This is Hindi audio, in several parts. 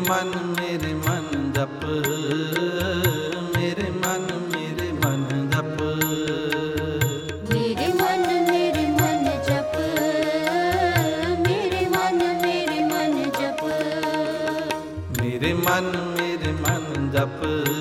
मन जप, मेरे मन जप। मेरे मन जप, मेरे मन जप। मेरे मन जप,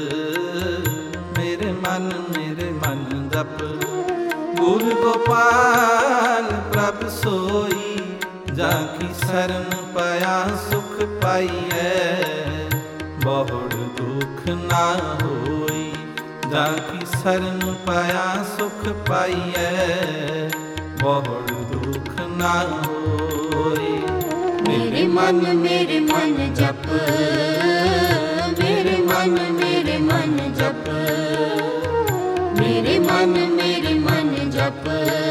मेरे मन जप। गुरु गोपाल प्रभ सोई, जाकी शरण पाया सुख पाइयै। बहुड़ दुख ना होई, जाकी शरण पाया सुख पाइयै। बहुड़ दुख ना होई। मेरे मन जप, मेरे मन जप। मेरे मन जप,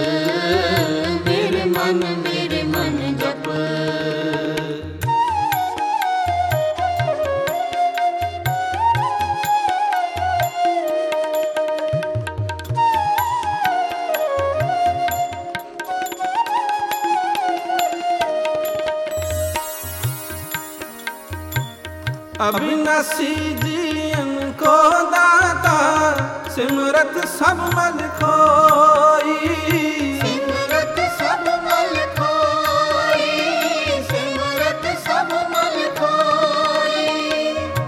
मेरे मन जप। अविनाशी जीवन को दाता, सिमरत सब मल खोई। सिमरत सब मल खोई, सिमरत सब मल खोई।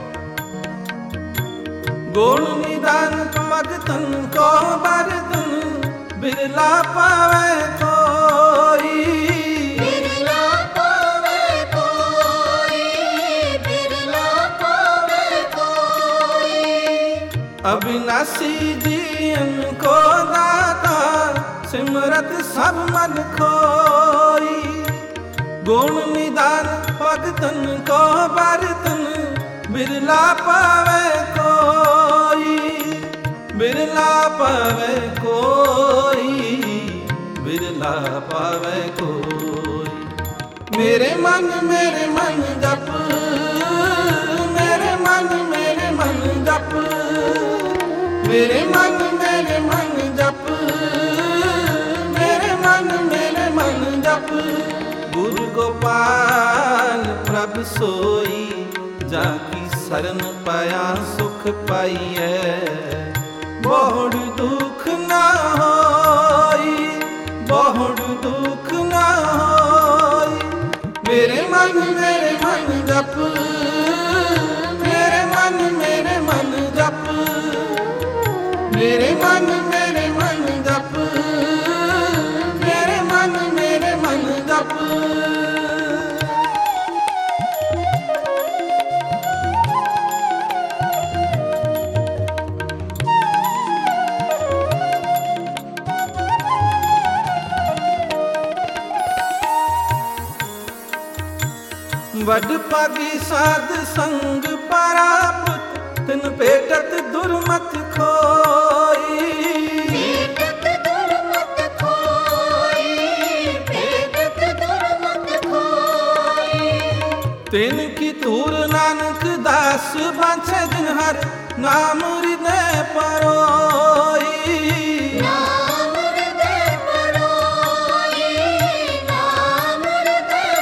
गुण निदान भगतन को बरतन, बिरला पावे कोई। बिरला पावे कोई, बिरला पावे कोई। अविनाशी जीवन को दाता, सिमरत सब मन खोई। गुण निदान भगतन को बरतन, बिरला पावे कोई। बिरला पावे कोई, बिरला पावे कोई। मेरे मन जप, मेरे मन जप। मेरे मन जप, मेरे मन जप। गुरु गोपाल प्रभ सोई, जाकी शरण पाया सुख पाइयै। बहुड़ दुख ना होई, बहुड़ दुख ना होई। मेरे मन जप, मेरे मन जप। मेरे मन जप, मेरे मन जप। वड पागी साध संग परापुत, तिन पेटत दुर्मत खोई। पेटत दुर्मत खोई, पेटत दुर्मत खोई। तिन की तूर नानक दास बांछे, दिन हर नाम हृदय परोई। नाम हृदय परोई, नाम हृदय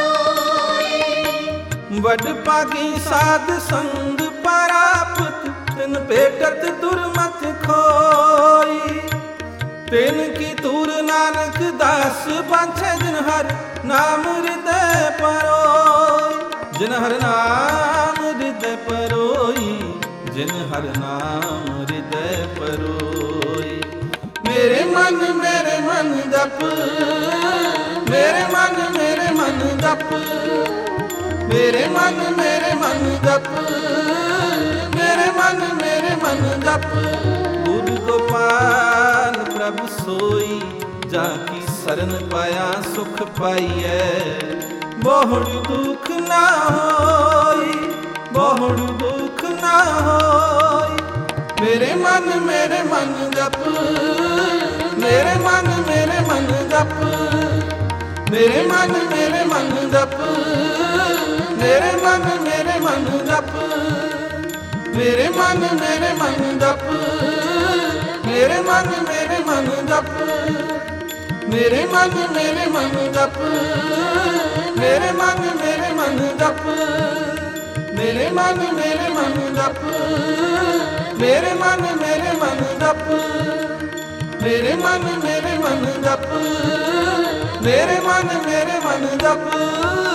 परोई। वड पागी साध संग परापुत, तिन पेटत दुर्मत खोई। तिन की तूर नानक दास बांछे, जिन हर नाम हृदय परोई। जिन हर नाम हृदय परोई, जिन हर नाम हृदय परोई। मेरे मन जप, मेरे मन जप। मेरे मन जप, मेरे मन जप। गुरु गोपाल प्रभ सोई, जाकी शरण पाया सुख पाइयै। बहुड़ दुख ना होई, बहुड़ दुख ना होई। मेरे मन जप, मेरे मन जप। मेरे मन जप, मेरे मन जप। मेरे मन जप, मेरे मन जप। मेरे मन जप, मेरे मन जप। ਮੇਰੇ ਮਨ ਜਪ ਮੇਰੇ ਮਨ ਜਪ ਮੇਰੇ ਮਨ ਜਪ ਮੇਰੇ ਮਨ ਜਪ